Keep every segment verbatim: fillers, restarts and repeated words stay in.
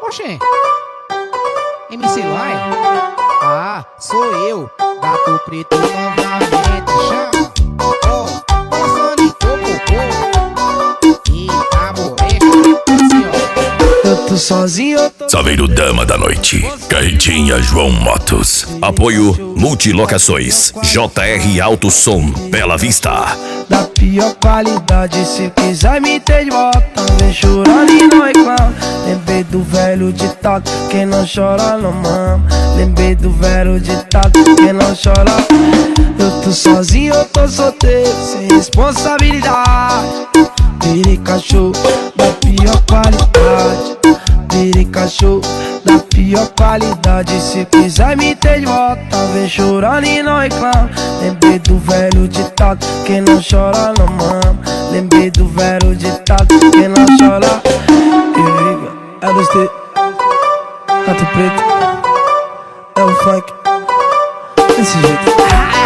Oxê, M C Lai? Ah, sou eu, Gato Preto novamente. Chama, ó, passando em cocô. E a moleque, assim ó. Eu tô sozinho, eu tô Saveiro Dama da Noite, Carretinha João Motos. Apoio Multilocações, J R Alto Som, Bela Vista. da pior qualidade. Se quiser me ter de volta, vem chorando e não reclama. Lembrei do velho ditado, quem não chora não mama. Lembrei do velho ditado, quem não chora. Eu tô sozinho, eu tô solteiro, sem responsabilidade. Virei cachorro da pior qualidade. Virei cachorro da pior qualidade. Se quiser me ter de volta, vem chorando e não reclama. Lembrei do velho ditado, quem não chora não mama. Lembrei do velho ditado, quem não chora. É dos T, Gato Preto, é o funk, desse jeito.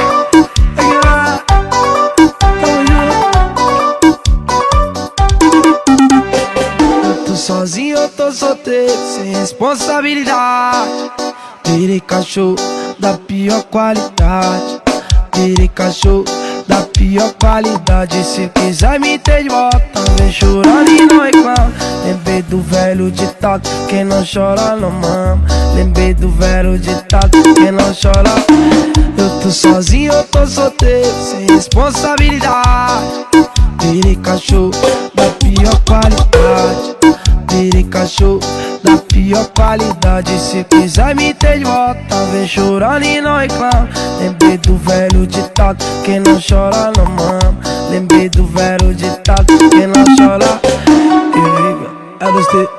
Sozinho eu tô solteiro, sem responsabilidade. Virei cachorro da pior qualidade. Virei cachorro da pior qualidade. Se quiser me ter de volta, vem chorando e não reclama. Lembrei do velho ditado, quem não chora não mama. Lembrei do velho ditado, quem não chora. Eu tô sozinho, eu tô solteiro, sem responsabilidade. Virei cachorro da pior qualidade. Virei cachorro da pior qualidade. Se quiser me ter de volta, vem chorando e não reclama. Lembrei do velho ditado, quem não chora não mama. Lembrei do velho ditado, quem não chora. É dos T,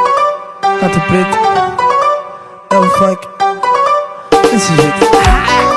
Gato Preto, é o funk, desse jeito.